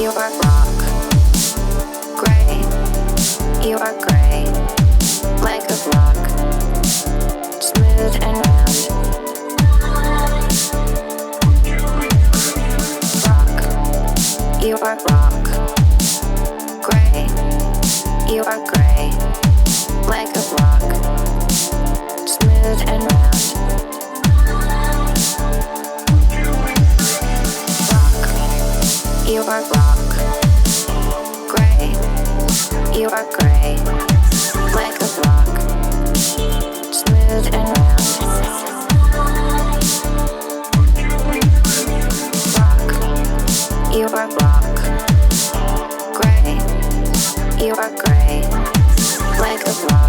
You are rock, gray. You are gray, like a block, smooth and round. Rock, you are rock, gray. You are gray, like a block, smooth and round. Rock, you are rock, gray. You are gray, like a block, smooth and round. Rock, you are rock, gray. You are gray, like a block.